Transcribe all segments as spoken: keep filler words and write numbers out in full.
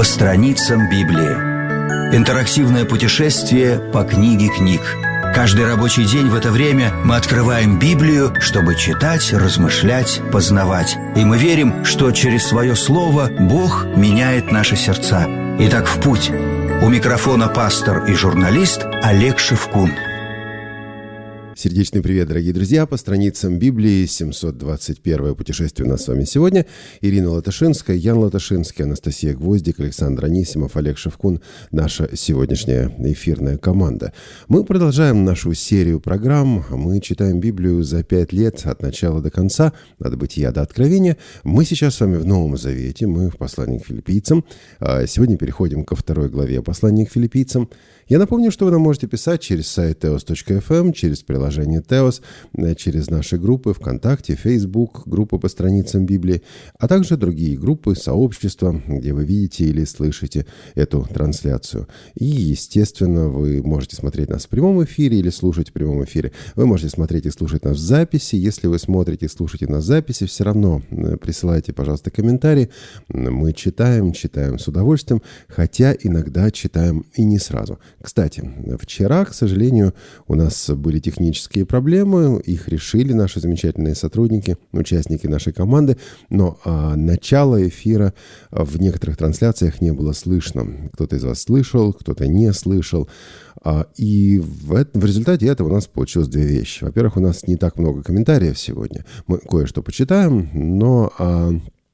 страницам Библии. Интерактивное путешествие по книге книг. Каждый рабочий день в это время мы открываем Библию, чтобы читать, размышлять, познавать. И мы верим, что через свое слово Бог меняет наши сердца. Итак, в путь. У микрофона пастор и журналист Олег Шевкун. Сердечный привет, дорогие друзья, по страницам Библии, семьсот двадцать первое путешествие у нас с вами сегодня. Ирина Латашинская, Ян Латашинский, Анастасия Гвоздик, Александр Анисимов, Олег Шевкун, наша сегодняшняя эфирная команда. Мы продолжаем нашу серию программ. Мы читаем Библию за пять лет от начала до конца, от Бытия до Откровения. Мы сейчас с вами в Новом Завете, мы в послании к Филиппийцам. Сегодня переходим ко второй главе послания к Филиппийцам. Я напомню, что вы нам можете писать через сайт теос точка эф эм, через приложение Теос, через наши группы ВКонтакте, Facebook, группы по страницам Библии, а также другие группы, сообщества, где вы видите или слышите эту трансляцию. И, естественно, вы можете смотреть нас в прямом эфире или слушать в прямом эфире. Вы можете смотреть и слушать нас в записи. Если вы смотрите и слушаете нас в записи, все равно присылайте, пожалуйста, комментарии. Мы читаем, читаем с удовольствием, хотя иногда читаем и не сразу. Кстати, вчера, к сожалению, у нас были технические проблемы, их решили наши замечательные сотрудники, участники нашей команды, но а, начало эфира в некоторых трансляциях не было слышно. Кто-то из вас слышал, кто-то не слышал. А, и в, это, в результате этого у нас получилось две вещи. Во-первых, у нас не так много комментариев сегодня. Мы кое-что почитаем, но а,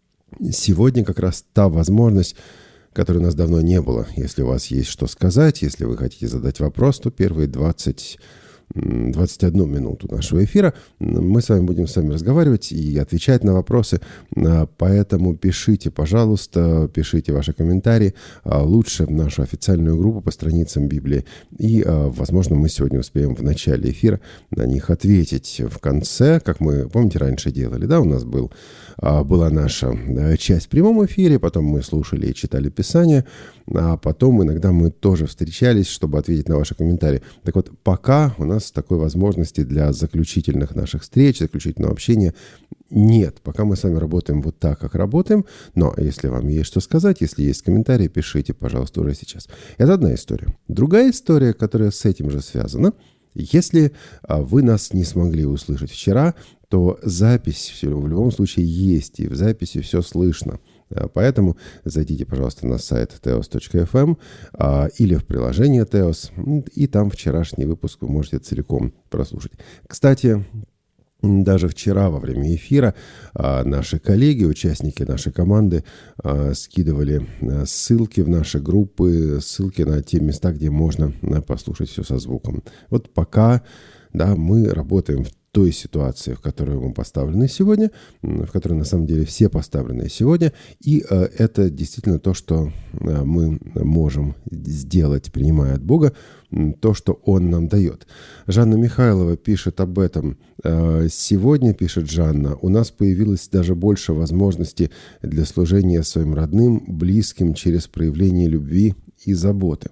сегодня как раз та возможность, которой у нас давно не было. Если у вас есть что сказать, если вы хотите задать вопрос, то первые двадцать, двадцать одну минуту нашего эфира мы с вами будем с вами разговаривать и отвечать на вопросы. Поэтому пишите, пожалуйста, пишите ваши комментарии лучше в нашу официальную группу по страницам Библии. И, возможно, мы сегодня успеем в начале эфира на них ответить. В конце, как мы, помните, раньше делали, да, у нас был, была наша часть в прямом эфире, потом мы слушали и читали Писание, а потом иногда мы тоже встречались, чтобы ответить на ваши комментарии. Так вот, пока у нас такой возможности для заключительных наших встреч, заключительного общения нет. Пока мы с вами работаем вот так, как работаем. Но если вам есть что сказать, если есть комментарии, пишите, пожалуйста, уже сейчас. Это одна история. Другая история, которая с этим же связана. Если вы нас не смогли услышать вчера, то запись в любом случае есть, и в записи все слышно. Поэтому зайдите, пожалуйста, на сайт теос точка эф эм а, или в приложение Теос, и там вчерашний выпуск вы можете целиком прослушать. Кстати, даже вчера во время эфира а, наши коллеги, участники нашей команды а, скидывали а, ссылки в наши группы, ссылки на те места, где можно а, послушать все со звуком. Вот пока, да, мы работаем в той ситуации, в которой мы поставлены сегодня, в которой на самом деле все поставлены сегодня, и э, это действительно то, что э, мы можем сделать, принимая от Бога, э, то, что Он нам дает. Жанна Михайлова пишет об этом. Э, сегодня, пишет Жанна, у нас появилось даже больше возможностей для служения своим родным, близким через проявление любви и заботы.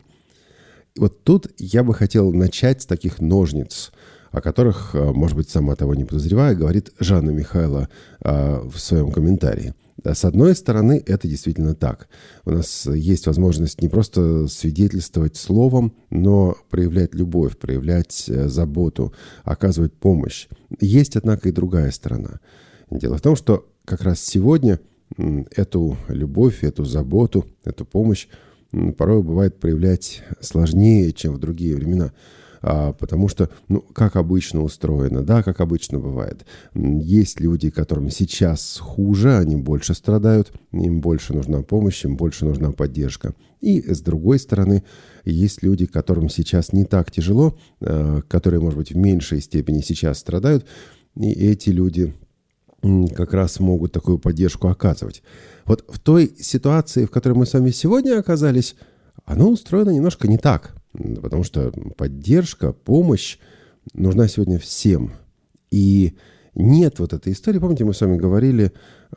И вот тут я бы хотел начать с таких ножниц, о которых, может быть, сама того не подозревая, говорит Жанна Михайлова а, в своем комментарии. С одной стороны, это действительно так. У нас есть возможность не просто свидетельствовать словом, но проявлять любовь, проявлять заботу, оказывать помощь. Есть, однако, и другая сторона. Дело в том, что как раз сегодня эту любовь, эту заботу, эту помощь порой бывает проявлять сложнее, чем в другие времена. А, потому что, ну, как обычно устроено, да, как обычно бывает. Есть люди, которым сейчас хуже, они больше страдают, им больше нужна помощь, им больше нужна поддержка. И с другой стороны, есть люди, которым сейчас не так тяжело, а, которые, может быть, в меньшей степени сейчас страдают, и эти люди как раз могут такую поддержку оказывать. Вот в той ситуации, в которой мы с вами сегодня оказались, оно устроено немножко не так. Потому что поддержка, помощь нужна сегодня всем. И нет вот этой истории. Помните, мы с вами говорили,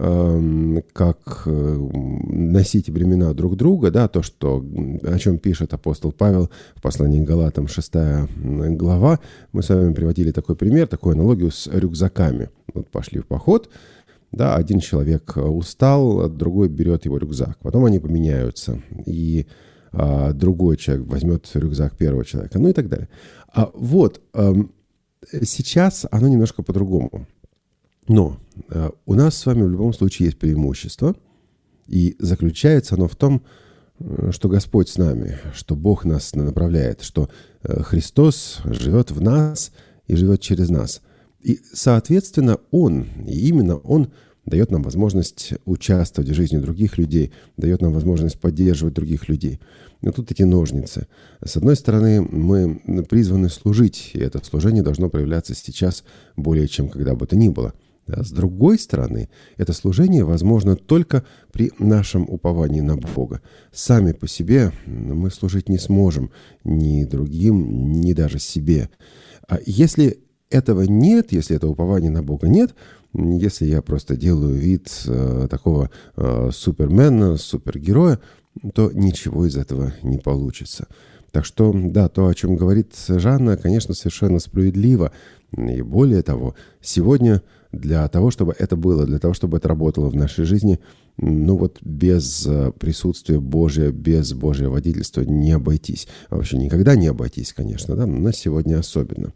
э, как носить бремена друг друга, да, то, что, о чем пишет апостол Павел в послании к Галатам, шестая глава. Мы с вами приводили такой пример, такую аналогию с рюкзаками. Вот пошли в поход, Да, один человек устал, другой берет его рюкзак. Потом они поменяются, и а, другой человек возьмет рюкзак первого человека, ну и так далее. А вот а, сейчас оно немножко по-другому. Но а, у нас с вами в любом случае есть преимущество, и заключается оно в том, что Господь с нами, что Бог нас направляет, что Христос живет в нас и живет через нас. И, соответственно, Он, и именно Он дает нам возможность участвовать в жизни других людей, дает нам возможность поддерживать других людей. Но тут эти ножницы. С одной стороны, мы призваны служить, и это служение должно проявляться сейчас более чем когда бы то ни было. А с другой стороны, это служение возможно только при нашем уповании на Бога. Сами по себе мы служить не сможем ни другим, ни даже себе. А если этого нет, если этого упования на Бога нет, если я просто делаю вид э, такого э, супермена, супергероя, то ничего из этого не получится. Так что, да, то, о чем говорит Жанна, конечно, совершенно справедливо. И более того, сегодня для того, чтобы это было, для того, чтобы это работало в нашей жизни, ну вот без присутствия Божия, без Божьего водительства не обойтись. А вообще никогда не обойтись, конечно, да, но сегодня особенно.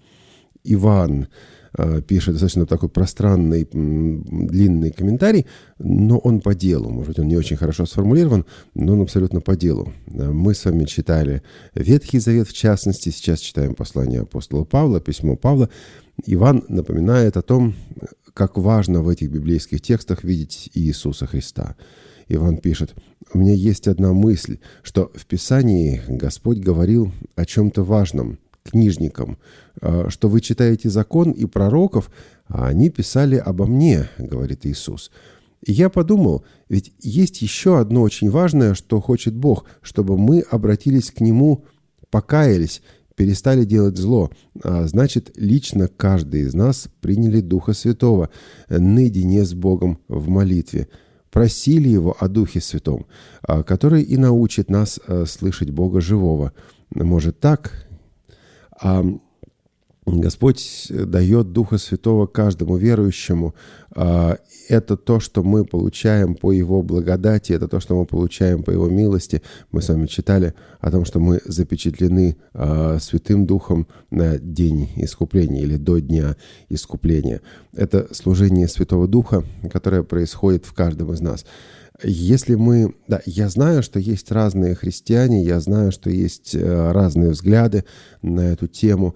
Иван э, пишет достаточно такой пространный, м, длинный комментарий, но он по делу. Может быть, он не очень хорошо сформулирован, но он абсолютно по делу. Мы с вами читали Ветхий Завет, в частности, сейчас читаем послание апостола Павла, письмо Павла. Иван напоминает о том, как важно в этих библейских текстах видеть Иисуса Христа. Иван пишет: «У меня есть одна мысль, что в Писании Господь говорил о чем-то важном книжникам, что вы читаете закон и пророков, а они писали обо мне, говорит Иисус. И я подумал, ведь есть еще одно очень важное, что хочет Бог, чтобы мы обратились к Нему, покаялись, перестали делать зло, а значит, лично каждый из нас приняли Духа Святого наедине с Богом в молитве, просили Его о Духе Святом, который и научит нас слышать Бога живого. Может так? А Господь дает Духа Святого каждому верующему. Это то, что мы получаем по Его благодати, это то, что мы получаем по Его милости. Мы с вами читали о том, что мы запечатлены Святым Духом на день искупления или до дня искупления. Это служение Святого Духа, которое происходит в каждом из нас. Если мы... Да, я знаю, что есть разные христиане, я знаю, что есть разные взгляды на эту тему.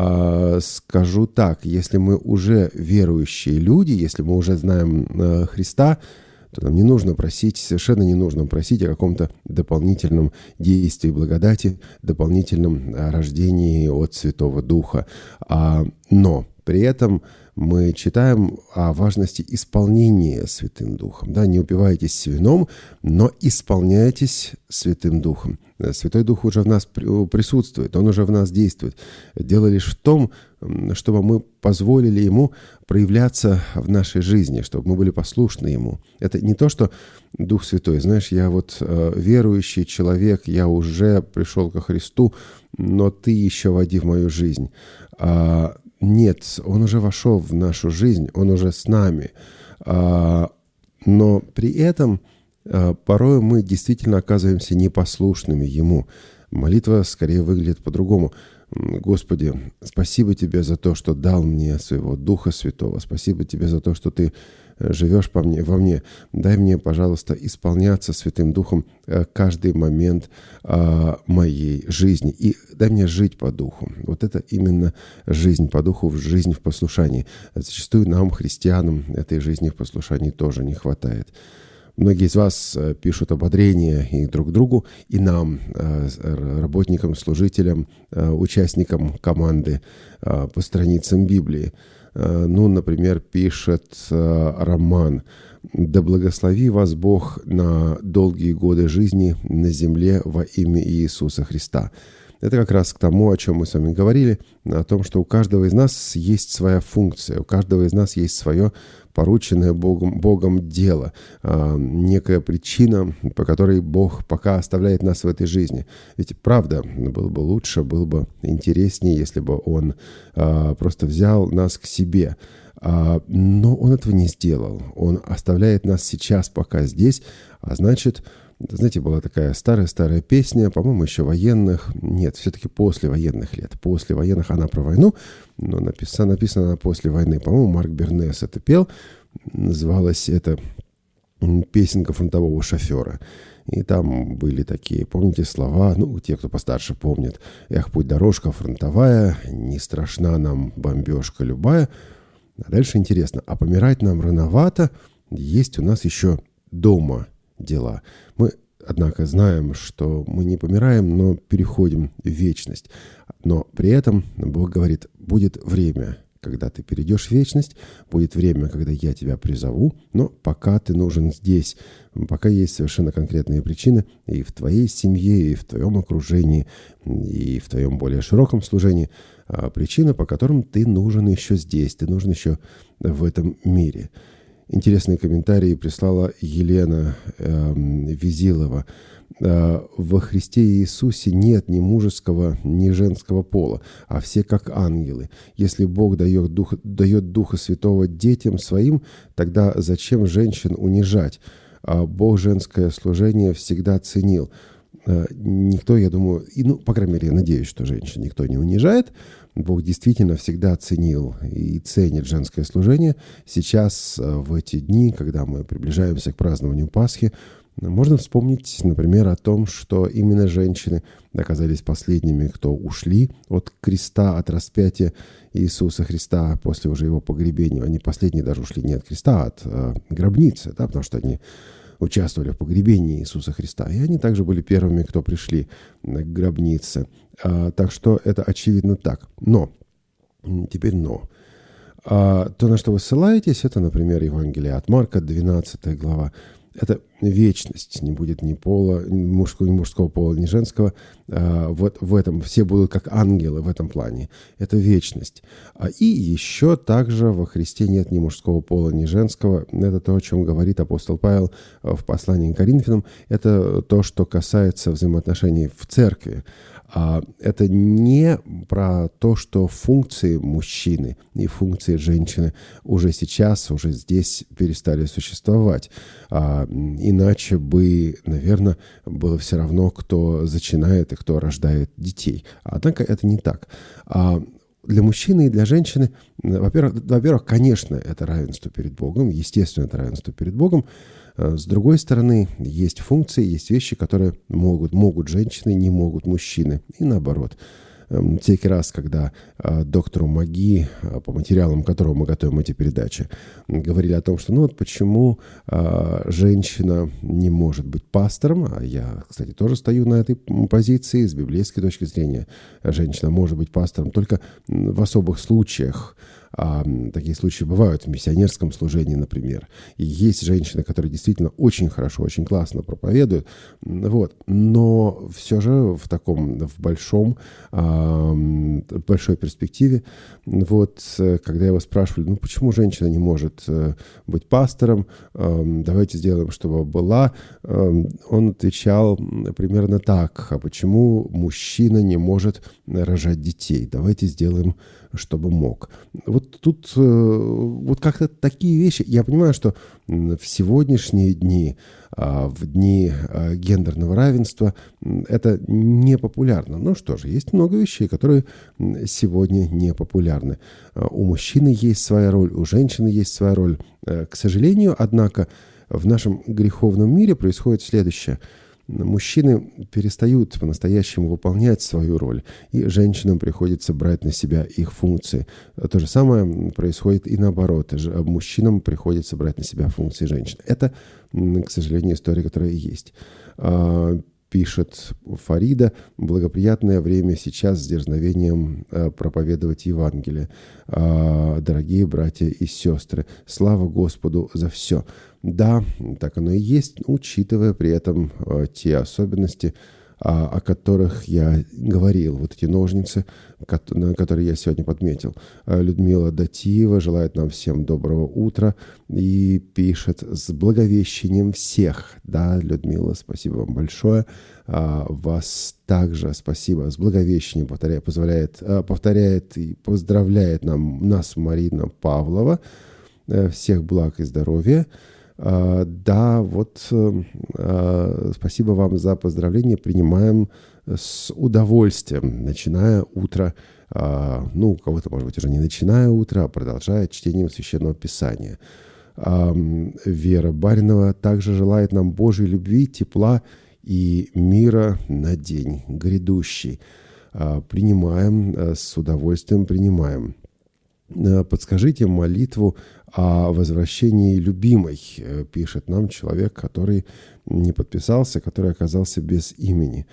Скажу так, если мы уже верующие люди, если мы уже знаем Христа, то нам не нужно просить, совершенно не нужно просить о каком-то дополнительном действии благодати, дополнительном рождении от Святого Духа. Но при этом мы читаем о важности исполнения Святым Духом. Да, не упивайтесь вином, но исполняйтесь Святым Духом. Святой Дух уже в нас присутствует, Он уже в нас действует. Дело лишь в том, чтобы мы позволили Ему проявляться в нашей жизни, чтобы мы были послушны Ему. Это не то, что Дух Святой, знаешь, я вот э, верующий человек, я уже пришел ко Христу, но ты еще води в мою жизнь. А, нет, Он уже вошел в нашу жизнь, Он уже с нами. А, но при этом а, порой мы действительно оказываемся непослушными Ему. Молитва скорее выглядит по-другому. Господи, спасибо Тебе за то, что дал мне своего Духа Святого. Спасибо Тебе за то, что Ты живешь по мне, во мне. Дай мне, пожалуйста, исполняться Святым Духом каждый момент а, моей жизни. И дай мне жить по Духу. Вот это именно жизнь по Духу, жизнь в послушании. Зачастую нам, христианам, этой жизни в послушании тоже не хватает. Многие из вас пишут ободрения и друг другу, и нам, работникам, служителям, участникам команды по страницам Библии. Ну, например, пишет Роман: «Да благослови вас Бог на долгие годы жизни на земле во имя Иисуса Христа». Это как раз к тому, о чем мы с вами говорили, о том, что у каждого из нас есть своя функция, у каждого из нас есть свое порученное Богом, Богом дело, а, некая причина, по которой Бог пока оставляет нас в этой жизни. Ведь правда, было бы лучше, было бы интереснее, если бы Он а, просто взял нас к себе. Но он этого не сделал. Он оставляет нас сейчас пока здесь, а значит, знаете, была такая старая-старая песня, по-моему, еще военных, нет, все-таки после военных лет. После военных она про войну, но написана, написана она после войны. По-моему, Марк Бернес это пел. Называлась это «Песенка фронтового шофера». И там были такие, помните, слова, ну, те, кто постарше помнят. «Эх, путь дорожка фронтовая, не страшна нам бомбежка любая». А дальше интересно, а помирать нам рановато, есть у нас еще дома дела. Мы, однако, знаем, что мы не помираем, но переходим в вечность. Но при этом Бог говорит, будет время, когда ты перейдешь в вечность, будет время, когда я тебя призову, но пока ты нужен здесь, пока есть совершенно конкретные причины и в твоей семье, и в твоем окружении, и в твоем более широком служении, причина, по которым ты нужен еще здесь, ты нужен еще в этом мире. Интересные комментарии прислала Елена э, Визилова. Э, «Во Христе Иисусе нет ни мужеского, ни женского пола, а все как ангелы. Если Бог дает, дух, дает Духа Святого детям своим, тогда зачем женщин унижать? А Бог женское служение всегда ценил». Э, никто, я думаю, и, ну, по крайней мере, я надеюсь, что женщин никто не унижает. Бог действительно всегда ценил и ценит женское служение. Сейчас, в эти дни, когда мы приближаемся к празднованию Пасхи, можно вспомнить, например, о том, что именно женщины оказались последними, кто ушли от креста, от распятия Иисуса Христа после уже его погребения. Они последние даже ушли не от креста, а от э, гробницы, да, потому что они участвовали в погребении Иисуса Христа. И они также были первыми, кто пришли к гробнице. А, так что это очевидно так. Но, теперь но. А, то, на что вы ссылаетесь, это, например, Евангелие от Марка, двенадцатая глава. Это вечность, не будет ни пола, ни мужского, ни мужского пола, ни женского. А, вот в этом все будут как ангелы в этом плане. Это вечность. А, и еще также во Христе нет ни мужского пола, ни женского. Это то, о чем говорит апостол Павел в послании к Коринфянам. Это то, что касается взаимоотношений в церкви. А это не про то, что функции мужчины и функции женщины уже сейчас, уже здесь перестали существовать. А, иначе бы, наверное, было все равно, кто зачинает и кто рождает детей. Однако это не так. А для мужчины и для женщины, во-первых, во-первых, конечно, это равенство перед Богом, естественно, это равенство перед Богом. С другой стороны, есть функции, есть вещи, которые могут, могут женщины, не могут мужчины. И наоборот. Всякий раз, когда доктору Маги, по материалам которого мы готовим эти передачи, говорили о том, что ну вот почему женщина не может быть пастором, а я, кстати, тоже стою на этой позиции, с библейской точки зрения, женщина может быть пастором только в особых случаях. А, такие случаи бывают в миссионерском служении, например. И есть женщины, которые действительно очень хорошо, очень классно проповедуют. Вот. Но все же в таком, в большом, а, в большой перспективе, вот, когда его спрашивали, ну почему женщина не может быть пастором, а, давайте сделаем, чтобы была, а, он отвечал примерно так: а почему мужчина не может рожать детей? Давайте сделаем, чтобы мог. Вот тут вот как-то такие вещи. Я понимаю, что в сегодняшние дни, в дни гендерного равенства, это не популярно. Ну что же, есть много вещей, которые сегодня не популярны. У мужчины есть своя роль, у женщины есть своя роль. К сожалению, однако, в нашем греховном мире происходит следующее. Мужчины перестают по-настоящему выполнять свою роль, и женщинам приходится брать на себя их функции. То же самое происходит и наоборот. Мужчинам приходится брать на себя функции женщин. Это, к сожалению, история, которая есть. Пишет Фарида: благоприятное время сейчас с дерзновением проповедовать Евангелие. Дорогие братья и сестры, слава Господу за все. Да, так оно и есть, учитывая при этом те особенности, о которых я говорил. Вот эти ножницы, на которые я сегодня подметил. Людмила Датиева желает нам всем доброго утра и пишет: с благовещением всех. Да, Людмила, спасибо вам большое. Вас также спасибо. С благовещением повторяет, позволяет, повторяет и поздравляет нам, нас Марина Павлова. Всех благ и здоровья. Да, вот спасибо вам за поздравления. Принимаем с удовольствием, начиная утро, ну, у кого-то, может быть, уже не начиная утро, а продолжая чтением Священного Писания. Вера Баринова также желает нам Божьей любви, тепла и мира на день грядущий. Принимаем, с удовольствием принимаем. Подскажите молитву о возвращении любимой, пишет нам человек, который не подписался, который оказался без имени.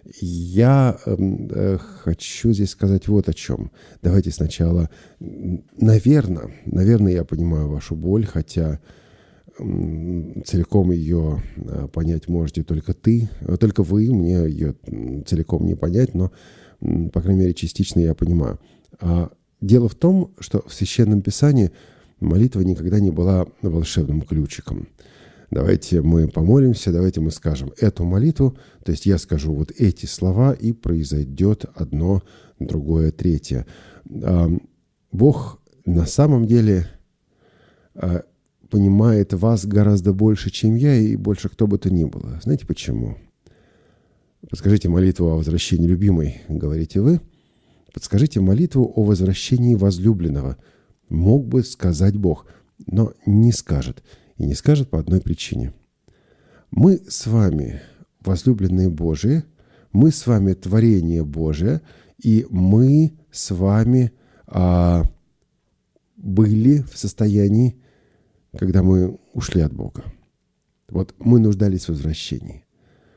Я э, хочу здесь сказать вот о чем. Давайте сначала, наверное, наверное, я понимаю вашу боль, хотя э, целиком ее понять можете только ты, только вы, мне ее целиком не понять, но, по крайней мере, частично я понимаю. А дело в том, что в Священном Писании молитва никогда не была волшебным ключиком. Давайте мы помолимся, давайте мы скажем эту молитву, то есть я скажу вот эти слова, и произойдет одно, другое, третье. Бог на самом деле понимает вас гораздо больше, чем я, и больше кто бы то ни было. Знаете почему? Подскажите молитву о возвращении любимой, говорите вы. Подскажите молитву о возвращении возлюбленного. Мог бы сказать Бог, но не скажет. И не скажет по одной причине. Мы с вами возлюбленные Божии, мы с вами творение Божие, и мы с вами а, были в состоянии, когда мы ушли от Бога. Вот мы нуждались в возвращении.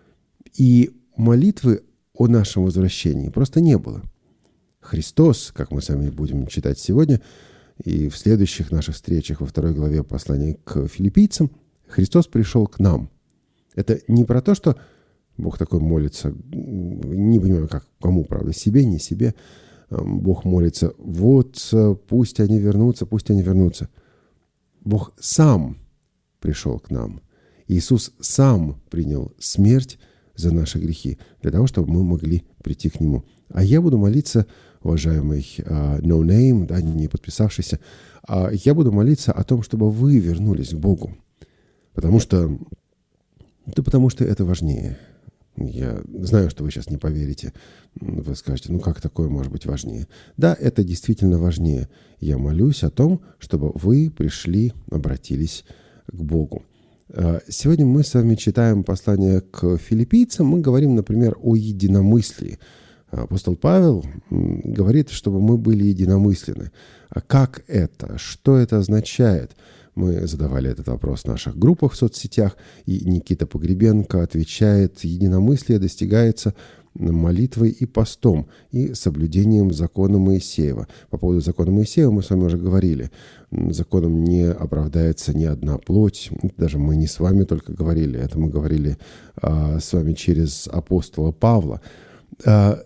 И молитвы о нашем возвращении просто не было. Христос, как мы с вами будем читать сегодня, и в следующих наших встречах во второй главе послания к филиппийцам, Христос пришел к нам. Это не про то, что Бог такой молится, не понимаю, как, кому, правда, себе, не себе. Бог молится, вот пусть они вернутся, пусть они вернутся. Бог сам пришел к нам. Иисус сам принял смерть за наши грехи, для того, чтобы мы могли прийти к Нему. А я буду молиться, уважаемый uh, no name, да, не подписавшийся, uh, я буду молиться о том, чтобы вы вернулись к Богу. Потому что, да потому что это важнее. Я знаю, что вы сейчас не поверите. Вы скажете, ну как такое может быть важнее? Да, это действительно важнее. Я молюсь о том, чтобы вы пришли, обратились к Богу. Сегодня мы с вами читаем послание к филиппийцам. Мы говорим, например, о единомыслии. Апостол Павел говорит, чтобы мы были единомысленны. А как это? Что это означает? Мы задавали этот вопрос в наших группах в соцсетях, и Никита Погребенко отвечает: единомыслие достигается молитвой и постом, и соблюдением закона Моисеева. По поводу закона Моисеева мы с вами уже говорили. Законом не оправдается ни одна плоть. Даже мы не с вами только говорили. Это мы говорили а, с вами через апостола Павла. А,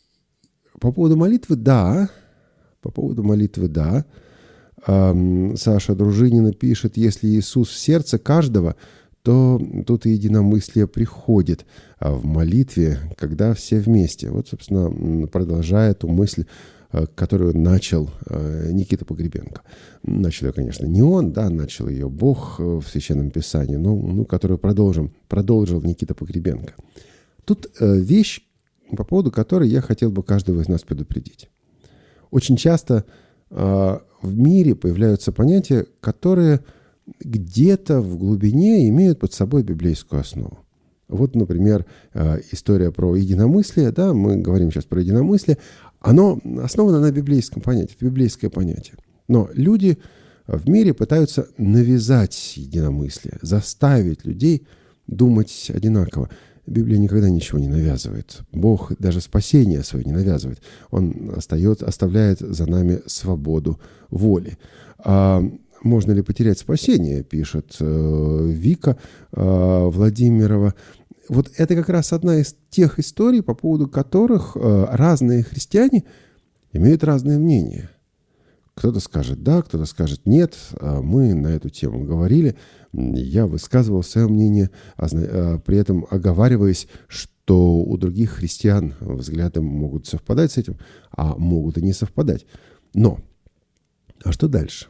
по поводу молитвы, да. По поводу молитвы, да. А, Саша Дружинина пишет: если Иисус в сердце каждого, то тут и единомыслие приходит а в молитве, когда все вместе. Вот, собственно, продолжая ту мысль, которую начал Никита Погребенко. Начал ее, конечно, не он, да, начал ее Бог в Священном Писании, но ну, которую продолжим, продолжил Никита Погребенко. Тут вещь, по поводу которой я хотел бы каждого из нас предупредить. Очень часто в мире появляются понятия, которые где-то в глубине имеют под собой библейскую основу. Вот, например, история про единомыслие, да, мы говорим сейчас про единомыслие, оно основано на библейском понятии, это библейское понятие. Но люди в мире пытаются навязать единомыслие, заставить людей думать одинаково. Библия никогда ничего не навязывает. Бог даже спасение свое не навязывает. Он остается, оставляет за нами свободу воли. А можно ли потерять спасение, пишет э, Вика э, Владимирова. вот это как раз одна из тех историй, по поводу которых разные христиане имеют разные мнения. Кто-то скажет «да», кто-то скажет «нет». Мы на эту тему говорили. Я высказывал свое мнение, при этом оговариваясь, что у других христиан взгляды могут совпадать с этим, а могут и не совпадать. Но, а что дальше?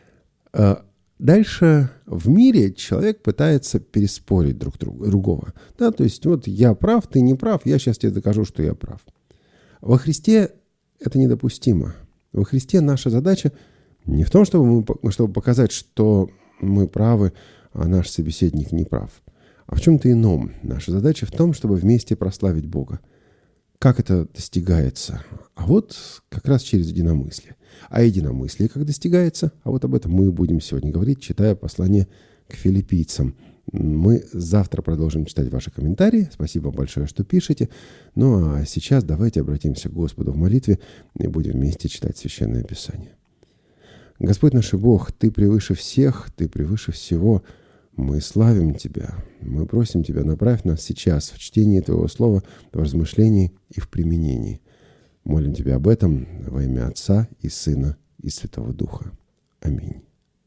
Дальше в мире человек пытается переспорить друг друга, другого. Да, то есть вот я прав, ты не прав, я сейчас тебе докажу, что я прав. Во Христе это недопустимо. Во Христе наша задача не в том, чтобы, мы, чтобы показать, что мы правы, а наш собеседник не прав, а в чем-то ином. Наша задача в том, чтобы вместе прославить Бога. Как это достигается? А вот как раз через единомыслие. А единомыслие как достигается? А вот об этом мы будем сегодня говорить, читая послание к филиппийцам. Мы завтра продолжим читать ваши комментарии. Спасибо большое, что пишете. Ну а сейчас давайте обратимся к Господу в молитве и будем вместе читать Священное Писание. Господь наш Бог, Ты превыше всех, Ты превыше всего. Мы славим Тебя. Мы просим Тебя, направь нас сейчас в чтении Твоего Слова, в размышлении и в применении. Молим Тебя об этом во имя Отца и Сына и Святого Духа. Аминь.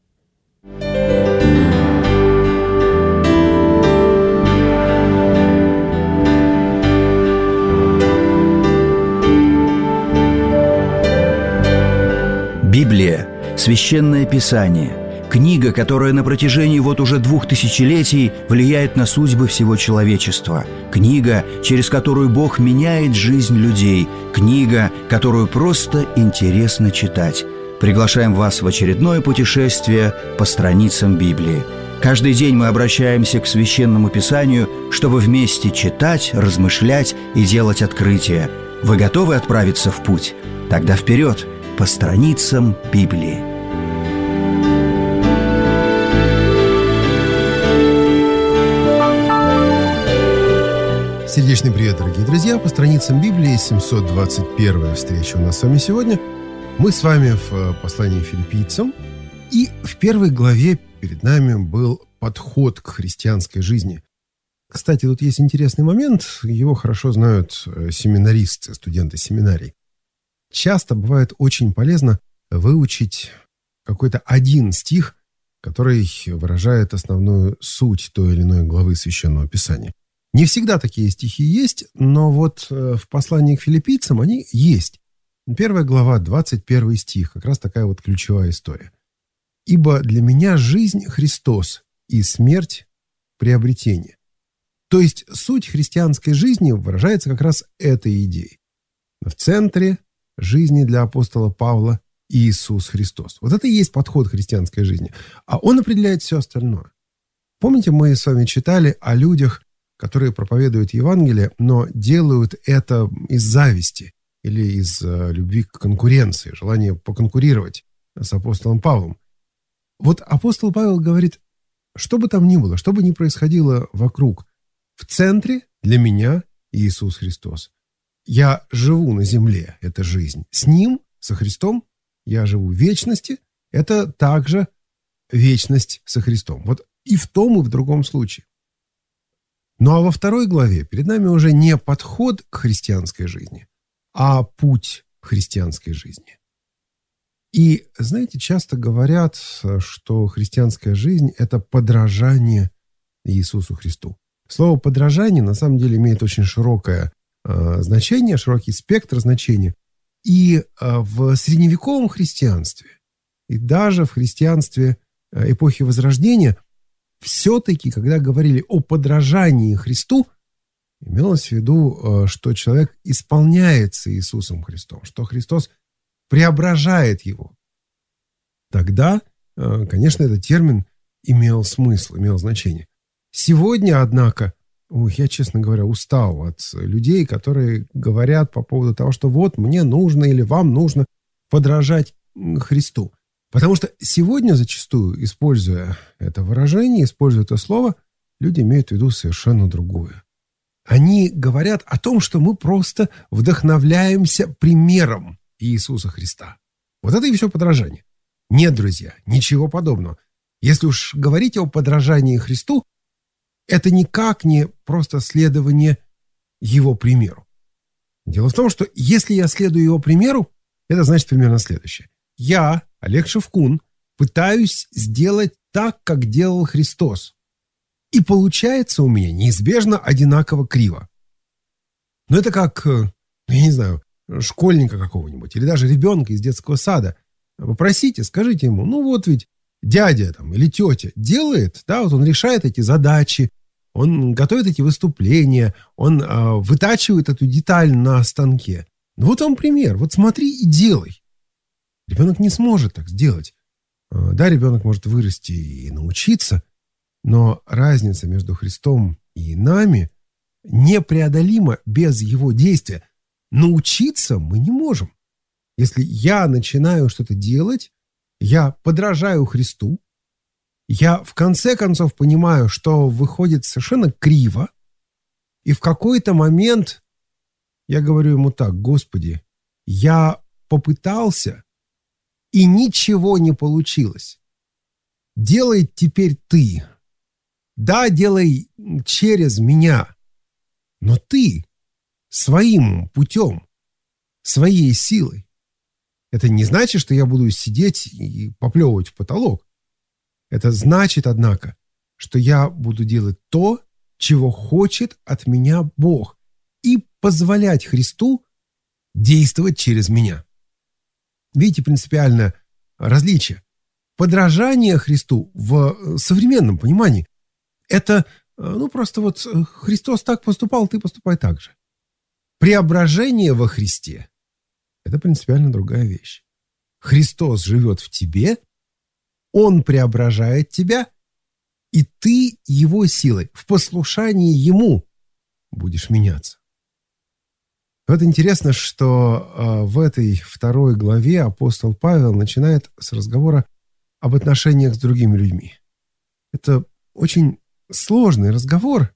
Библия – Священное Писание, книга, которая на протяжении вот уже двух тысячелетий влияет на судьбы всего человечества, книга, через которую Бог меняет жизнь людей, книга, которую просто интересно читать. Приглашаем вас в очередное путешествие по страницам Библии. Каждый день мы обращаемся к Священному Писанию, чтобы вместе читать, размышлять и делать открытия. Вы готовы отправиться в путь? Тогда вперед! По страницам Библии. Сердечный привет, дорогие друзья! По страницам Библии, семьсот двадцать первая встреча у нас с вами сегодня. Мы с вами в послании филиппийцам. И в первой главе перед нами был подход к христианской жизни. Кстати, тут есть интересный момент. Его хорошо знают семинаристы, студенты семинарий. Часто бывает очень полезно выучить какой-то один стих, который выражает основную суть той или иной главы Священного Писания. Не всегда такие стихи есть, но вот в послании к филиппийцам они есть. Первая глава, двадцать первый стих, как раз такая вот ключевая история. «Ибо для меня жизнь Христос и смерть приобретение». То есть суть христианской жизни выражается как раз этой идеей. В центре жизни для апостола Павла Иисус Христос. Вот это и есть подход христианской жизни. А он определяет все остальное. Помните, мы с вами читали о людях, которые проповедуют Евангелие, но делают это из зависти или из э, любви к конкуренции, желания поконкурировать с апостолом Павлом. Вот апостол Павел говорит, что бы там ни было, что бы ни происходило вокруг, в центре для меня Иисус Христос. Я живу на земле, это жизнь. С Ним, со Христом, я живу в вечности. Это также вечность со Христом. Вот и в том, и в другом случае. Ну а во второй главе перед нами уже не подход к христианской жизни, а путь христианской жизни. И, знаете, часто говорят, что христианская жизнь – это подражание Иисусу Христу. Слово «подражание» на самом деле имеет очень широкое значение, широкий спектр значения. И в средневековом христианстве, и даже в христианстве эпохи Возрождения, все-таки, когда говорили о подражании Христу, имелось в виду, что человек исполняется Иисусом Христом, что Христос преображает его. Тогда, конечно, этот термин имел смысл, имел значение. Сегодня, однако, ой, я, честно говоря, устал от людей, которые говорят по поводу того, что вот мне нужно или вам нужно подражать Христу. Потому что сегодня зачастую, используя это выражение, используя это слово, люди имеют в виду совершенно другое. Они говорят о том, что мы просто вдохновляемся примером Иисуса Христа. Вот это и все подражание. Нет, друзья, ничего подобного. Если уж говорить о подражании Христу, это никак не просто следование его примеру. Дело в том, что если я следую его примеру, это значит примерно следующее. Я, Олег Шевкун, пытаюсь сделать так, как делал Христос. И получается у меня неизбежно одинаково криво. Но это как, я не знаю, школьника какого-нибудь или даже ребенка из детского сада. Попросите, скажите ему, ну вот ведь дядя там, или тетя делает, да, вот он решает эти задачи, он готовит эти выступления, он э, вытачивает эту деталь на станке. Ну вот вам пример, вот смотри и делай. Ребенок не сможет так сделать. Э, да, ребенок может вырасти и научиться, но разница между Христом и нами непреодолима без его действия. Научиться мы не можем. Если я начинаю что-то делать, я подражаю Христу, я в конце концов понимаю, что выходит совершенно криво, и в какой-то момент я говорю ему так: Господи, я попытался, и ничего не получилось. Делай теперь ты. Да, делай через меня, но ты своим путем, своей силой. Это не значит, что я буду сидеть и поплевывать в потолок. Это значит, однако, что я буду делать то, чего хочет от меня Бог, и позволять Христу действовать через меня. Видите принципиальное различие? Подражание Христу в современном понимании – это, ну, просто вот Христос так поступал, ты поступай так же. Преображение во Христе – это принципиально другая вещь. Христос живет в тебе, Он преображает тебя, и ты его силой, в послушании Ему будешь меняться. Вот интересно, что э, в этой второй главе апостол Павел начинает с разговора об отношениях с другими людьми. Это очень сложный разговор.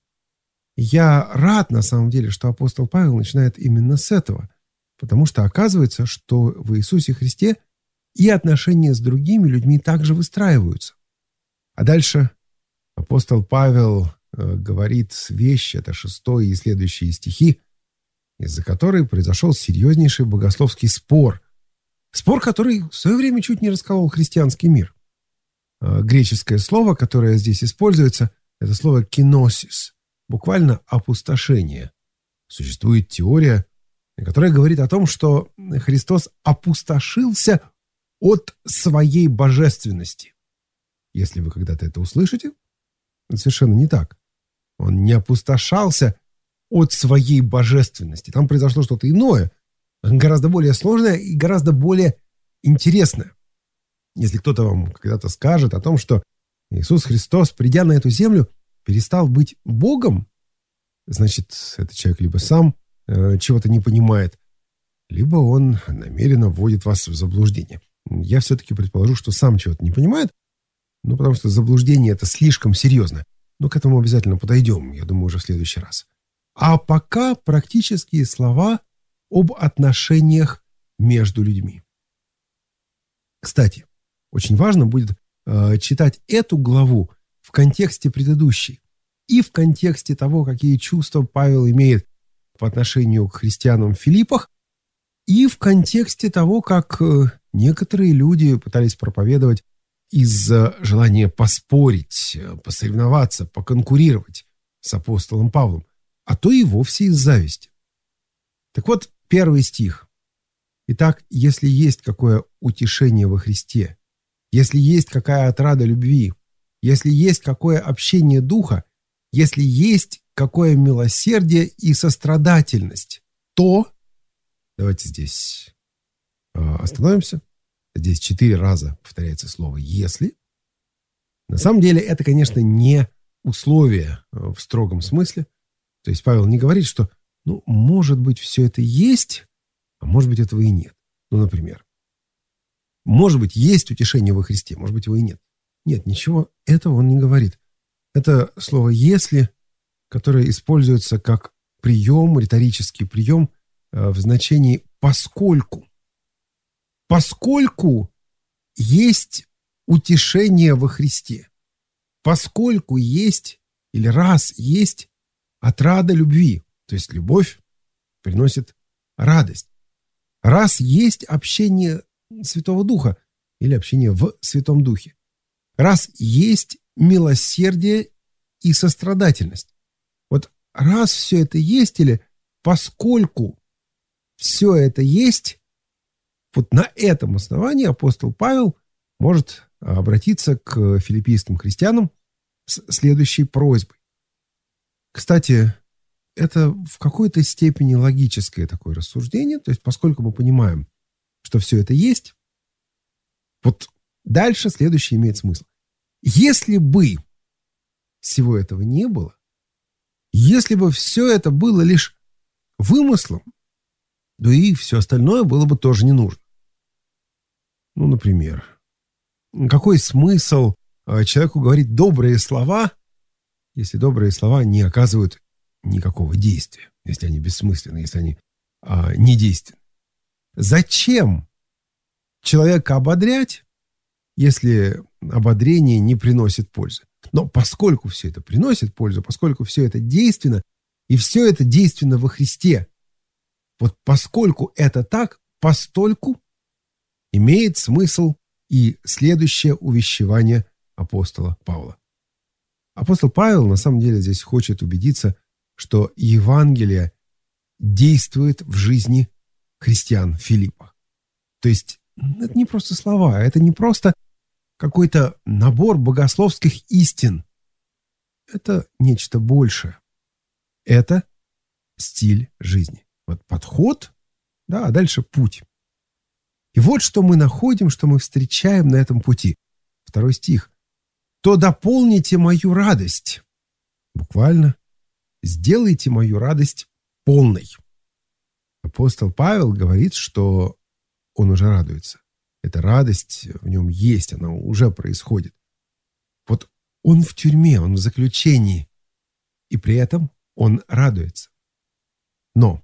Я рад, на самом деле, что апостол Павел начинает именно с этого, потому что оказывается, что в Иисусе Христе и отношения с другими людьми также выстраиваются. А дальше апостол Павел э, говорит вещи, это шестой и следующие стихи, из-за которой произошел серьезнейший богословский спор. Спор, который в свое время чуть не расколол христианский мир. Э, греческое слово, которое здесь используется, это слово «киносис», буквально «опустошение». Существует теория, которая говорит о том, что Христос опустошился от своей божественности. Если вы когда-то это услышите, это совершенно не так. Он не опустошался от своей божественности. Там произошло что-то иное, гораздо более сложное и гораздо более интересное. Если кто-то вам когда-то скажет о том, что Иисус Христос, придя на эту землю, перестал быть Богом, значит, этот человек либо сам э, чего-то не понимает, либо он намеренно вводит вас в заблуждение. Я все-таки предположу, что сам чего-то не понимает, ну, потому что заблуждение – это слишком серьезно. Но к этому обязательно подойдем, я думаю, уже в следующий раз. А пока практические слова об отношениях между людьми. Кстати, очень важно будет э, читать эту главу в контексте предыдущей и в контексте того, какие чувства Павел имеет по отношению к христианам в Филиппах, и в контексте того, как э, некоторые люди пытались проповедовать из-за желания поспорить, посоревноваться, поконкурировать с апостолом Павлом, а то и вовсе из зависти. Так вот, первый стих. Итак, если есть какое утешение во Христе, если есть какая отрада любви, если есть какое общение духа, если есть какое милосердие и сострадательность, то... Давайте здесь э, остановимся. Здесь четыре раза повторяется слово «если». На самом деле это, конечно, не условие в строгом смысле. То есть Павел не говорит, что, ну, может быть, все это есть, а может быть, этого и нет. Ну, например, может быть, есть утешение во Христе, может быть, его и нет. Нет, ничего этого он не говорит. Это слово «если», которое используется как прием, риторический прием в значении «поскольку». Поскольку есть утешение во Христе, поскольку есть или раз есть отрада любви, то есть любовь приносит радость. Раз есть общение Святого Духа или общение в Святом Духе. Раз есть милосердие и сострадательность. Вот раз все это есть, или поскольку все это есть, вот на этом основании апостол Павел может обратиться к филиппийским христианам с следующей просьбой. Кстати, это в какой-то степени логическое такое рассуждение, то есть поскольку мы понимаем, что все это есть, вот дальше следующее имеет смысл. Если бы всего этого не было, если бы все это было лишь вымыслом, то и все остальное было бы тоже не нужно. Ну, например, какой смысл человеку говорить добрые слова, если добрые слова не оказывают никакого действия, если они бессмысленны, если они а, не действенны? Зачем человека ободрять, если ободрение не приносит пользы? Но поскольку все это приносит пользу, поскольку все это действенно, и все это действенно во Христе, вот поскольку это так, постольку имеет смысл и следующее увещевание апостола Павла. Апостол Павел на самом деле здесь хочет убедиться, что Евангелие действует в жизни христиан Филиппа. То есть это не просто слова, это не просто какой-то набор богословских истин. Это нечто большее. Это стиль жизни. Вот подход, да, а дальше путь. И вот что мы находим, что мы встречаем на этом пути. Второй стих. «То дополните мою радость». Буквально. «Сделайте мою радость полной». Апостол Павел говорит, что он уже радуется. Эта радость в нем есть, она уже происходит. Вот он в тюрьме, он в заключении, и при этом он радуется. Но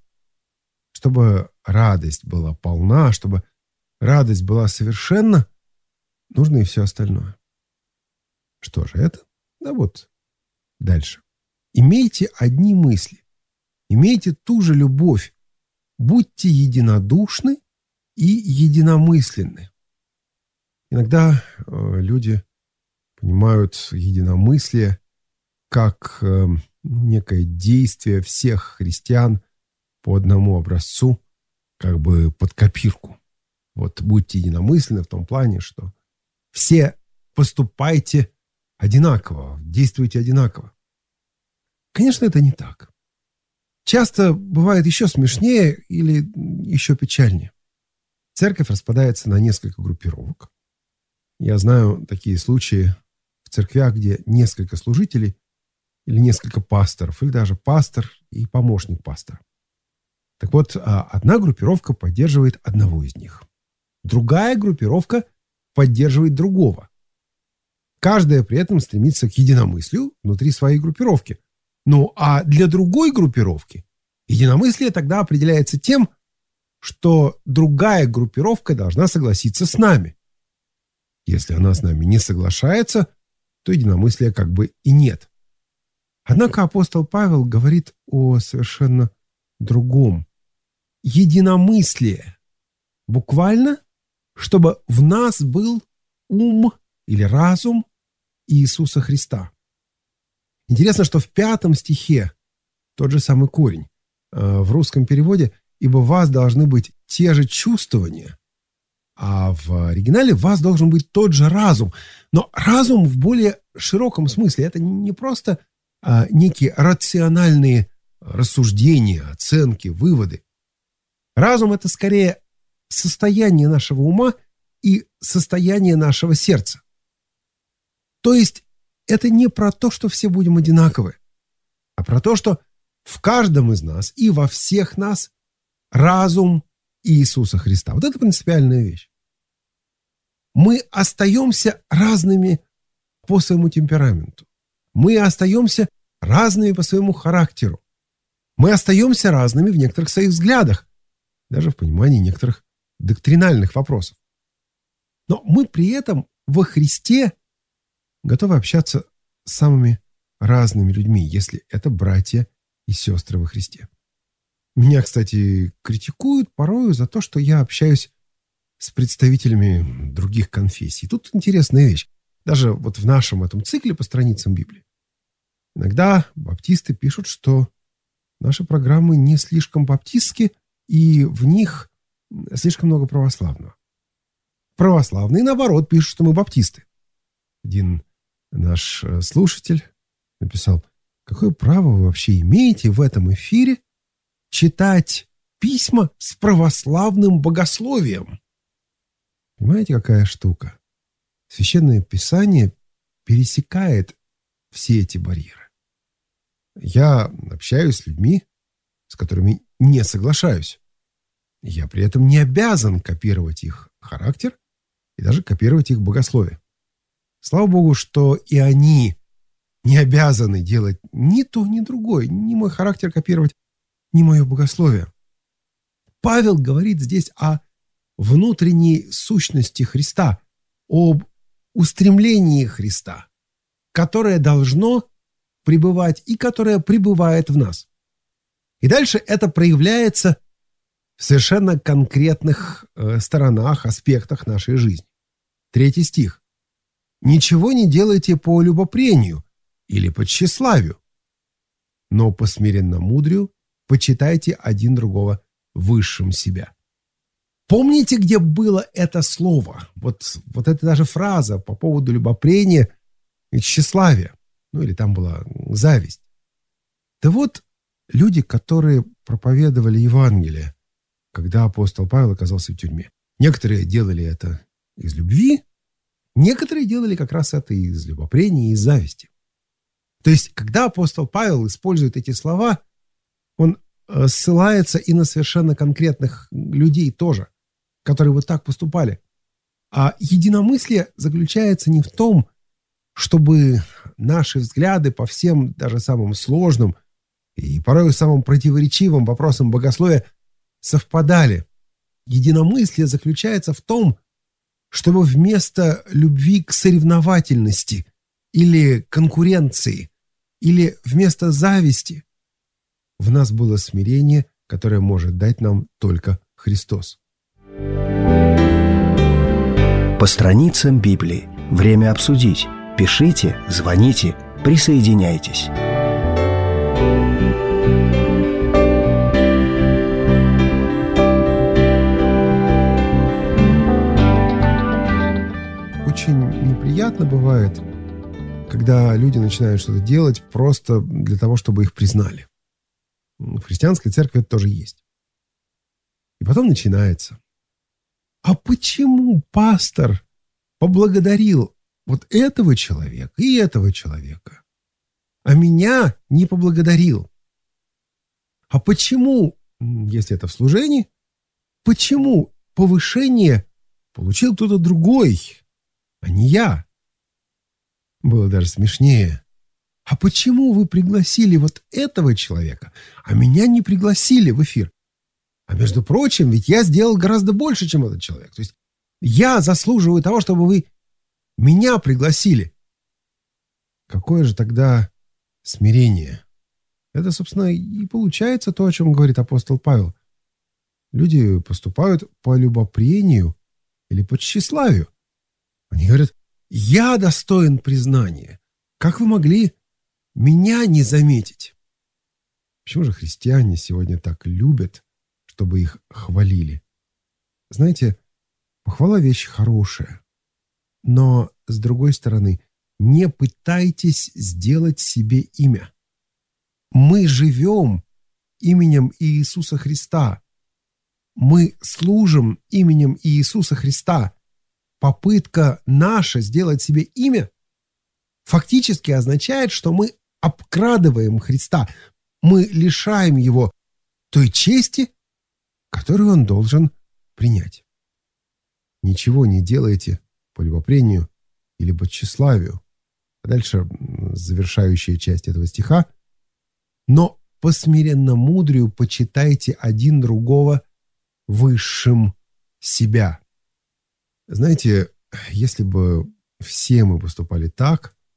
чтобы радость была полна, чтобы радость была совершенна, нужно и все остальное. Что же это? Да вот дальше. Имейте одни мысли, имейте ту же любовь, будьте единодушны и единомысленны. Иногда э, люди понимают единомыслие как э, некое действие всех христиан по одному образцу, как бы под копирку. Вот будьте единомысленны в том плане, что все поступайте одинаково, действуйте одинаково. Конечно, это не так. Часто бывает еще смешнее или еще печальнее. Церковь распадается на несколько группировок. Я знаю такие случаи в церквях, где несколько служителей или несколько пасторов, или даже пастор и помощник пастора. Так вот, одна группировка поддерживает одного из них. Другая группировка поддерживает другого. Каждая при этом стремится к единомыслию внутри своей группировки. Ну, а для другой группировки единомыслие тогда определяется тем, что другая группировка должна согласиться с нами. Если она с нами не соглашается, то единомыслия как бы и нет. Однако апостол Павел говорит о совершенно другом. Единомыслие. Буквально, чтобы в нас был ум или разум Иисуса Христа. Интересно, что в пятом стихе тот же самый корень. В русском переводе «ибо в вас должны быть те же чувствования», а в оригинале «в вас должен быть тот же разум». Но разум в более широком смысле. Это не просто а, некие рациональные рассуждения, оценки, выводы. Разум – это скорее состояние нашего ума и состояние нашего сердца. То есть это не про то, что все будем одинаковы, а про то, что в каждом из нас и во всех нас разум Иисуса Христа. Вот это принципиальная вещь. Мы остаемся разными по своему темпераменту. Мы остаемся разными по своему характеру. Мы остаемся разными в некоторых своих взглядах, даже в понимании некоторых доктринальных вопросов. Но мы при этом во Христе готовы общаться с самыми разными людьми, если это братья и сестры во Христе. Меня, кстати, критикуют порою за то, что я общаюсь с представителями других конфессий. Тут интересная вещь. Даже вот в нашем этом цикле по страницам Библии. Иногда баптисты пишут, что наши программы не слишком баптистские, и в них слишком много православного. Православные, наоборот, пишут, что мы баптисты. Один наш слушатель написал: какое право вы вообще имеете в этом эфире читать письма с православным богословием? Понимаете, какая штука? Священное Писание пересекает все эти барьеры. Я общаюсь с людьми, с которыми не соглашаюсь. Я при этом не обязан копировать их характер и даже копировать их богословие. Слава Богу, что и они не обязаны делать ни то, ни другое, ни мой характер копировать, ни мое богословие. Павел говорит здесь о внутренней сущности Христа, об устремлении Христа, которое должно пребывать и которое пребывает в нас. И дальше это проявляется в совершенно конкретных э, сторонах, аспектах нашей жизни. Третий стих. «Ничего не делайте по любопрению или по тщеславию, но по смиренномудрию почитайте один другого высшим себя». Помните, где было это слово? Вот, вот эта даже фраза по поводу любопрения и тщеславия. Ну, или там была зависть. Да вот люди, которые проповедовали Евангелие, когда апостол Павел оказался в тюрьме. Некоторые делали это из любви, некоторые делали как раз это из любопрения и из зависти. То есть, когда апостол Павел использует эти слова, он ссылается и на совершенно конкретных людей тоже, которые вот так поступали. А единомыслие заключается не в том, чтобы наши взгляды по всем даже самым сложным и порой самым противоречивым вопросам богословия совпадали. Единомыслие заключается в том, чтобы вместо любви к соревновательности или конкуренции, или вместо зависти в нас было смирение, которое может дать нам только Христос. По страницам Библии. Время обсудить. Пишите, звоните, присоединяйтесь. Очень неприятно бывает, когда люди начинают что-то делать просто для того, чтобы их признали. В христианской церкви это тоже есть. И потом начинается. А почему пастор поблагодарил вот этого человека и этого человека, а меня не поблагодарил? А почему, если это в служении, почему повышение получил кто-то другой, а не я? Было даже смешнее. А почему вы пригласили вот этого человека, а меня не пригласили в эфир? А между прочим, ведь я сделал гораздо больше, чем этот человек. То есть я заслуживаю того, чтобы вы меня пригласили. Какое же тогда смирение? Это, собственно, и получается то, о чем говорит апостол Павел. Люди поступают по любопрению или по тщеславию. Они говорят: я достоин признания. Как вы могли меня не заметить? Почему же христиане сегодня так любят, чтобы их хвалили? Знаете, похвала — вещь хорошая. Но, с другой стороны, не пытайтесь сделать себе имя. Мы живем именем Иисуса Христа. Мы служим именем Иисуса Христа. Попытка наша сделать себе имя фактически означает, что мы обкрадываем Христа. Мы лишаем Его той чести, которую Он должен принять. Ничего не делайте по любопрению или по тщеславию. А дальше завершающая часть этого стиха. Но по смиренномудрию почитайте один другого высшим себя. Знаете, если бы все мы поступали так,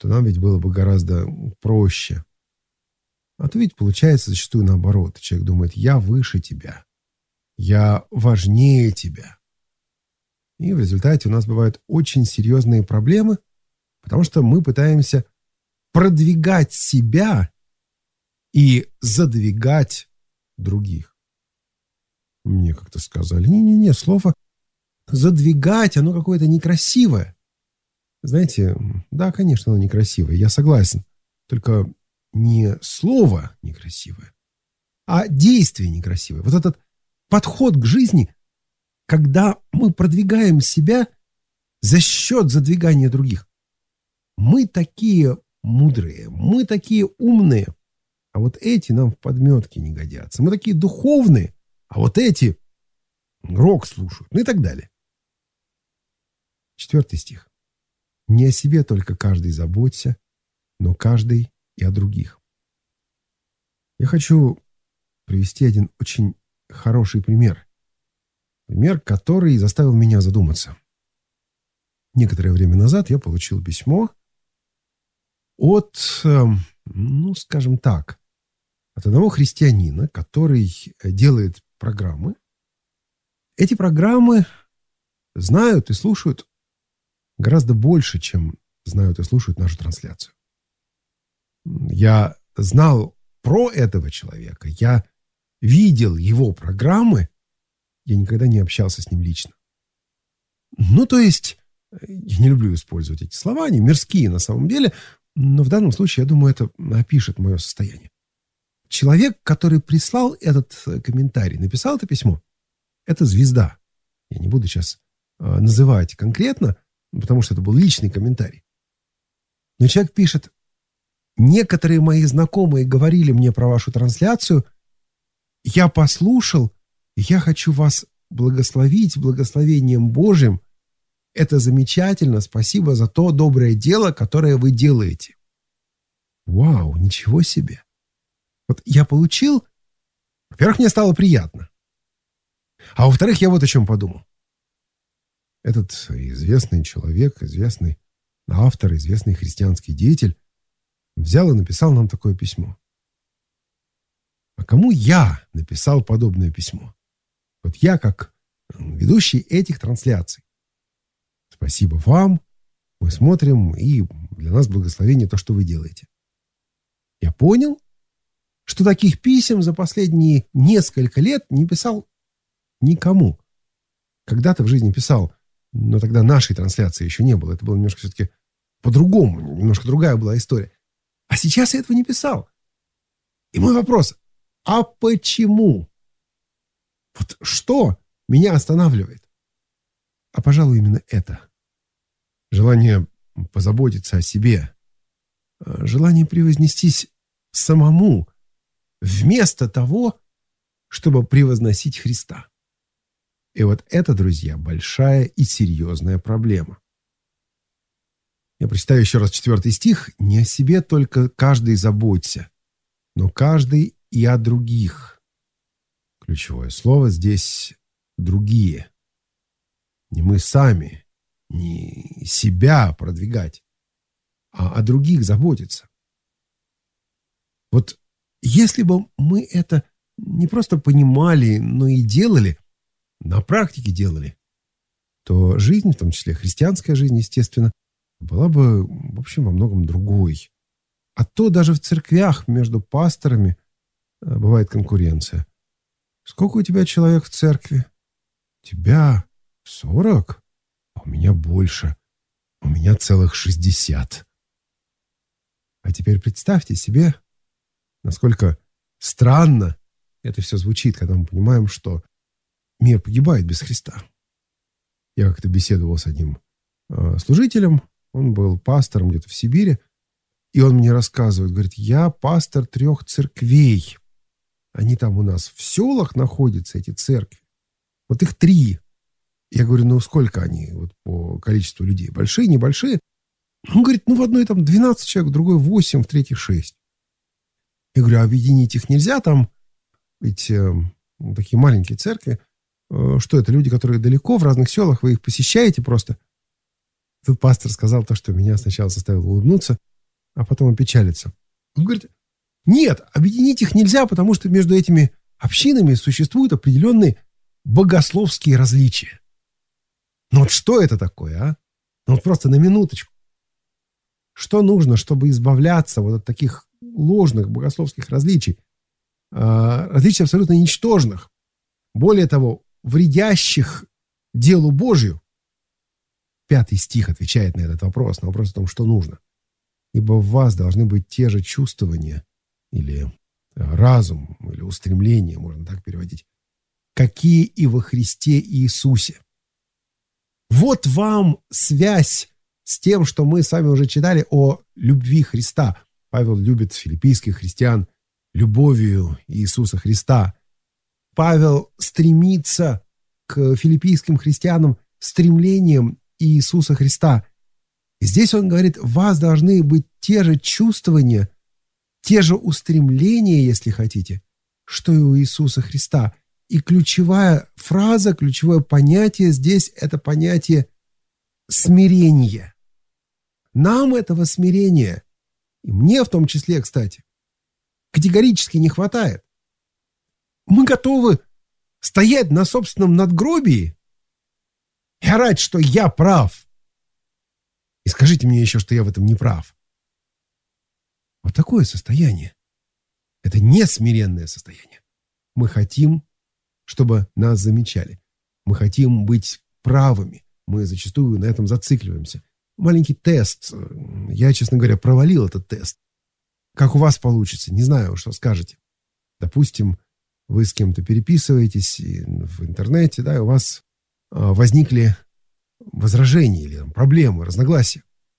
то нам ведь было бы гораздо проще. А то ведь получается зачастую наоборот. Человек думает, я выше тебя, я важнее тебя. И в результате у нас бывают очень серьезные проблемы, потому что мы пытаемся продвигать себя и задвигать других. Мне как-то сказали, не-не-не, слово «задвигать», оно какое-то некрасивое. Знаете, да, конечно, оно некрасивое, я согласен. Только не слово некрасивое, а действие некрасивое. Вот этот подход к жизни, когда мы продвигаем себя за счет задвигания других. Мы такие мудрые, мы такие умные, а вот эти нам в подметке не годятся. Мы такие духовные, а вот эти рок слушают, ну и так далее. Четвертый стих. Не о себе только каждый заботься, но каждый и о других. Я хочу привести один очень хороший пример. Пример, который заставил меня задуматься. Некоторое время назад я получил письмо от, ну, скажем так, от одного христианина, который делает программы. Эти программы знают и слушают гораздо больше, чем знают и слушают нашу трансляцию. Я знал про этого человека, я видел его программы, я никогда не общался с ним лично. Ну, то есть, я не люблю использовать эти слова, они мирские на самом деле, но в данном случае, я думаю, это опишет мое состояние. Человек, который прислал этот комментарий, написал это письмо, это звезда. Я не буду сейчас называть конкретно, потому что это был личный комментарий. Но человек пишет: некоторые мои знакомые говорили мне про вашу трансляцию, я послушал, и я хочу вас благословить благословением Божьим. Это замечательно, спасибо за то доброе дело, которое вы делаете. Вау, ничего себе. Вот я получил, во-первых, мне стало приятно. А во-вторых, я вот о чем подумал. Этот известный человек, известный автор, известный христианский деятель взял и написал нам такое письмо. А кому я написал подобное письмо? Вот я, как ведущий этих трансляций. Спасибо вам. Мы смотрим, и для нас благословение то, что вы делаете. Я понял, что таких писем за последние несколько лет не писал никому. Когда-то в жизни писал, но тогда нашей трансляции еще не было. Это было немножко все-таки по-другому, немножко другая была история. А сейчас я этого не писал. И мой вопрос: а почему? Вот что меня останавливает? А, пожалуй, именно это. Желание позаботиться о себе. Желание превознестись самому, вместо того, чтобы превозносить Христа. И вот это, друзья, большая и серьезная проблема. Я прочитаю еще раз четвертый стих. «Не о себе только каждый заботься, но каждый и о других». Ключевое слово здесь «другие». Не мы сами, не себя продвигать, а о других заботиться. Вот если бы мы это не просто понимали, но и делали, на практике делали, то жизнь, в том числе христианская жизнь, естественно, была бы, в общем, во многом другой. А то даже в церквях между пасторами бывает конкуренция. Сколько у тебя человек в церкви? У тебя сорок? А у меня больше. У меня целых шестьдесят. А теперь представьте себе, насколько странно это все звучит, когда мы понимаем, что мир погибает без Христа. Я как-то беседовал с одним э, служителем, он был пастором где-то в Сибири, и он мне рассказывает, говорит, я пастор трех церквей. Они там у нас в селах находятся, эти церкви. Вот их три. Я говорю, ну сколько они вот по количеству людей? Большие, небольшие? Он говорит, ну в одной там двенадцать человек, в другой восемь, в третьей шесть. Я говорю, а объединить их нельзя? Там ведь э, такие маленькие церкви. Э, что это? Люди, которые далеко, в разных селах, вы их посещаете просто. Тут пастор сказал то, что меня сначала заставило улыбнуться. а потом опечалится. Он говорит, нет, объединить их нельзя, потому что между этими общинами существуют определенные богословские различия. Ну вот что это такое, а? Ну вот просто на минуточку. Что нужно, чтобы избавляться вот от таких ложных богословских различий? А, различий абсолютно ничтожных. Более того, вредящих делу Божию. Пятый стих отвечает на этот вопрос, на вопрос о том, что нужно. Ибо в вас должны быть те же чувствования, или разум, или устремления, можно так переводить, какие и во Христе Иисусе. Вот вам связь с тем, что мы с вами уже читали о любви Христа. Павел любит филиппийских христиан любовью Иисуса Христа. Павел стремится к филиппийским христианам стремлением Иисуса Христа. И здесь он говорит, в вас должны быть те же чувствования, те же устремления, если хотите, что и у Иисуса Христа. И ключевая фраза, ключевое понятие здесь – это понятие смирения. Нам этого смирения, и мне в том числе, кстати, категорически не хватает. Мы готовы стоять на собственном надгробии и орать, что я прав. И скажите мне еще, что я в этом не прав. Вот такое состояние. Это не смиренное состояние. Мы хотим, чтобы нас замечали. Мы хотим быть правыми. Мы зачастую на этом зацикливаемся. Маленький тест. Я, честно говоря, провалил этот тест. Как у вас получится? Не знаю, что скажете. Допустим, вы с кем-то переписываетесь в интернете, да, и у вас возникли возражения или там, проблемы, разногласия.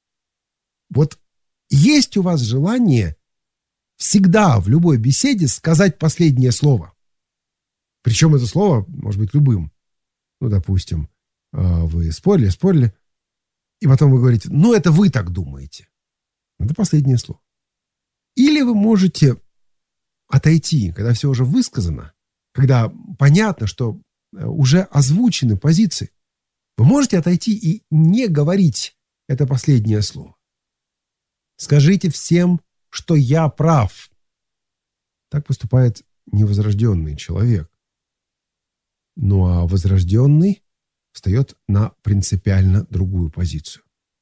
Вот есть у вас желание всегда в любой беседе сказать последнее слово. Причем это слово может быть любым. Ну, допустим, вы спорили, спорили, и потом вы говорите, ну, это вы так думаете. Это последнее слово. Или вы можете отойти, когда все уже высказано, когда понятно, что уже озвучены позиции. Вы можете отойти и не говорить это последнее слово. Скажите всем, что я прав. Так поступает невозрожденный человек. Ну а возрожденный встает на принципиально другую позицию.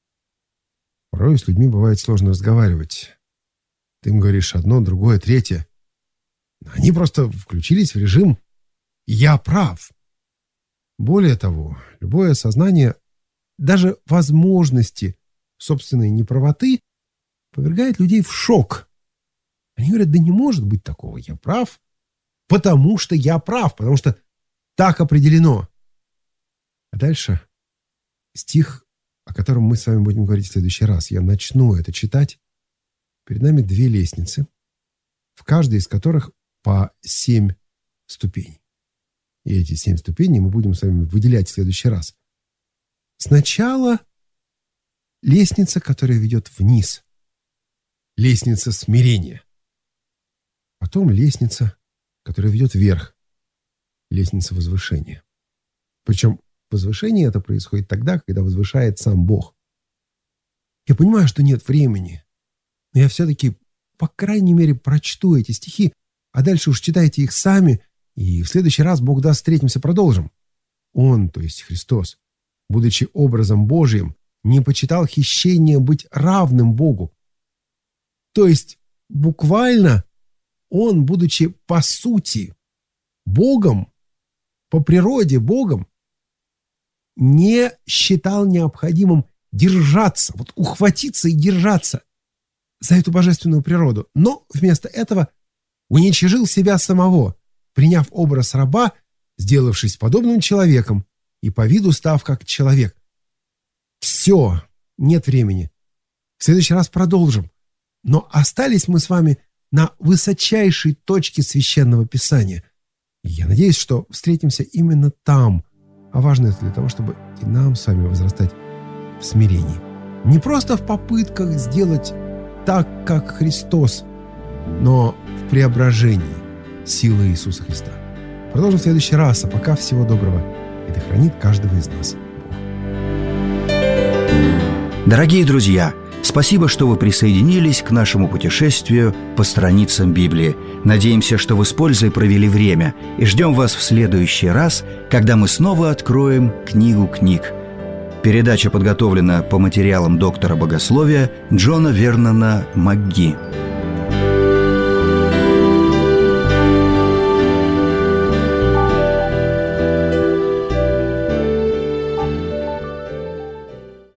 Порой с людьми бывает сложно разговаривать. Ты им говоришь одно, другое, третье. Они просто включились в режим «я прав». Более того, любое сознание, даже возможности собственной неправоты, повергает людей в шок. Они говорят, да не может быть такого, я прав, потому что я прав, потому что так определено. А дальше стих, о котором мы с вами будем говорить в следующий раз. Я начну это читать. Перед нами две лестницы, в каждой из которых по семь ступеней. И эти семь ступеней мы будем с вами выделять в следующий раз. Сначала лестница, которая ведет вниз. Лестница смирения. Потом лестница, которая ведет вверх. Лестница возвышения. Причем возвышение это происходит тогда, когда возвышает сам Бог. Я понимаю, что нет времени, но я все-таки, по крайней мере, прочту эти стихи, а дальше уж читайте их сами, и в следующий раз, Бог даст, встретимся, продолжим. Он, то есть Христос, будучи образом Божиим, не почитал хищение быть равным Богу. То есть, буквально, он, будучи по сути Богом, по природе Богом, не считал необходимым держаться, вот ухватиться и держаться за эту божественную природу, но вместо этого уничижил себя самого, приняв образ раба, сделавшись подобным человеком и по виду став как человек. Все, нет времени. В следующий раз продолжим. Но остались мы с вами на высочайшей точке Священного Писания. И я надеюсь, что встретимся именно там. А важно это для того, чтобы и нам с вами возрастать в смирении. Не просто в попытках сделать так, как Христос, но в преображении силы Иисуса Христа. Продолжим в следующий раз, а пока всего доброго. И да хранит каждого из нас Бог. Дорогие друзья, Спасибо, что вы присоединились к нашему путешествию по страницам Библии. Надеемся, что вы с пользой провели время, и ждем вас в следующий раз, когда мы снова откроем книгу книг. Передача подготовлена по материалам доктора богословия Джона Вернона МакГи.